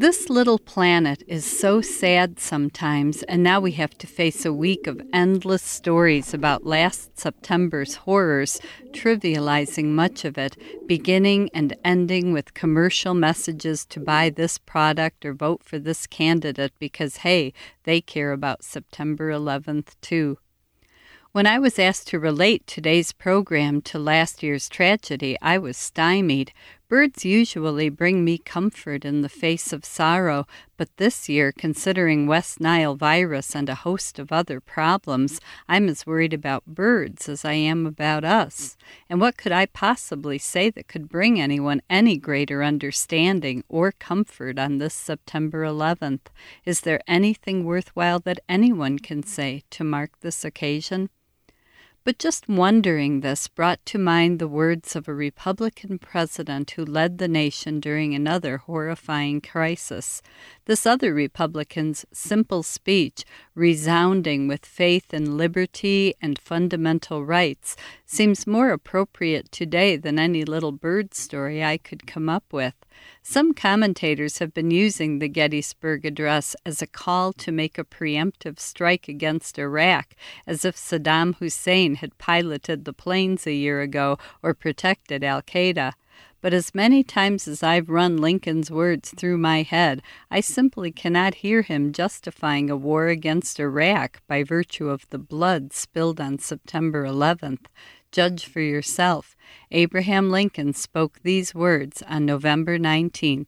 This little planet is so sad sometimes, and now we have to face a week of endless stories about last September's horrors, trivializing much of it, beginning and ending with commercial messages to buy this product or vote for this candidate because, hey, they care about September 11th too. When I was asked to relate today's program to last year's tragedy, I was stymied. Birds usually bring me comfort in the face of sorrow, but this year, considering West Nile virus and a host of other problems, I'm as worried about birds as I am about us. And what could I possibly say that could bring anyone any greater understanding or comfort on this September 11th? Is there anything worthwhile that anyone can say to mark this occasion? But just wondering this brought to mind the words of a Republican president who led the nation during another horrifying crisis. This other Republican's simple speech, resounding with faith in liberty and fundamental rights, seems more appropriate today than any little bird story I could come up with. Some commentators have been using the Gettysburg Address as a call to make a preemptive strike against Iraq, as if Saddam Hussein had piloted the planes a year ago or protected al-Qaeda. But as many times as I've run Lincoln's words through my head, I simply cannot hear him justifying a war against Iraq by virtue of the blood spilled on September 11th. Judge for yourself. Abraham Lincoln spoke these words on November 19th,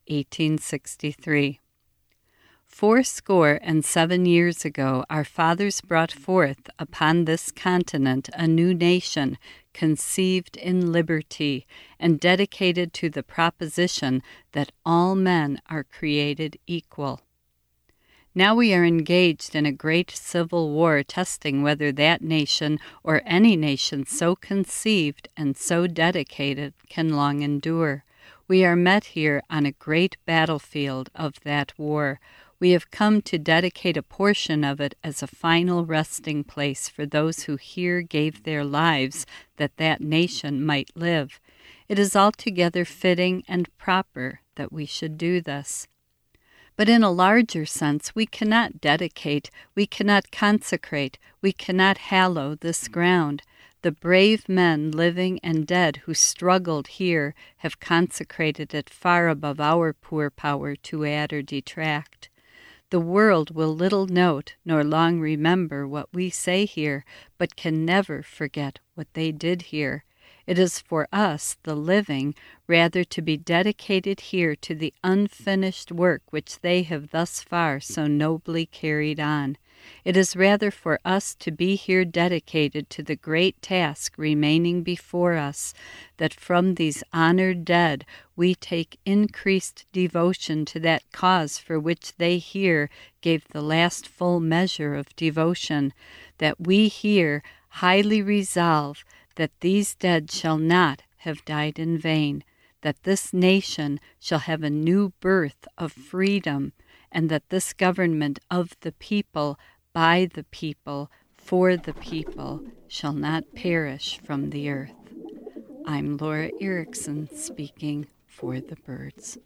1863. fourscore and 7 years ago, our fathers brought forth upon this continent a new nation, conceived in liberty, and dedicated to the proposition that all men are created equal. Now we are engaged in a great civil war, testing whether that nation or any nation so conceived and so dedicated can long endure. We are met here on a great battlefield of that war. We have come to dedicate a portion of it as a final resting place for those who here gave their lives that that nation might live. It is altogether fitting and proper that we should do this. But in a larger sense, we cannot dedicate, we cannot consecrate, we cannot hallow this ground. The brave men, living and dead, who struggled here have consecrated it far above our poor power to add or detract. The world will little note nor long remember what we say here, but can never forget what they did here. It is for us, the living, rather to be dedicated here to the unfinished work which they have thus far so nobly carried on. It is rather for us to be here dedicated to the great task remaining before us, that from these honored dead we take increased devotion to that cause for which they here gave the last full measure of devotion, that we here highly resolve that these dead shall not have died in vain, that this nation shall have a new birth of freedom, and that this government of the people, by the people, for the people, shall not perish from the earth. I'm Laura Erickson speaking for the birds.